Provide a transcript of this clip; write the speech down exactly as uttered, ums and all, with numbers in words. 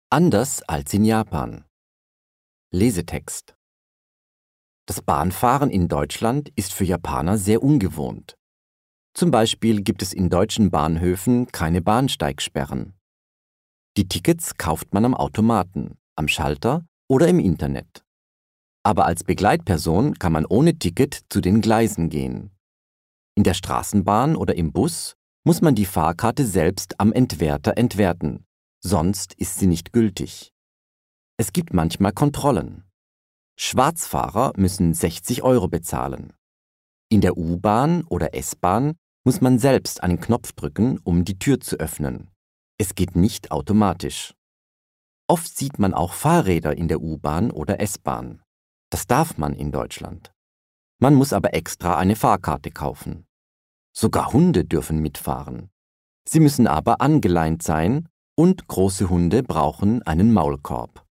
Anders als in Japan. Lesetext. Das Bahnfahren in Deutschland ist für Japaner sehr ungewohnt. Zum Beispiel gibt es in deutschen Bahnhöfen keine Bahnsteigsperren. Die Tickets kauft man am Automaten, am Schalter oder im Internet. Aber als Begleitperson kann man ohne Ticket zu den Gleisen gehen. In der Straßenbahn oder im Bus muss man die Fahrkarte selbst am Entwerter entwerten, sonst ist sie nicht gültig. Es gibt manchmal Kontrollen. Schwarzfahrer müssen sechzig Euro bezahlen. In der U-Bahn oder S-Bahn muss man selbst einen Knopf drücken, um die Tür zu öffnen. Es geht nicht automatisch. Oft sieht man auch Fahrräder in der U-Bahn oder S-Bahn. Das darf man in Deutschland. Man muss aber extra eine Fahrkarte kaufen. Sogar Hunde dürfen mitfahren. Sie müssen aber angeleint sein und große Hunde brauchen einen Maulkorb.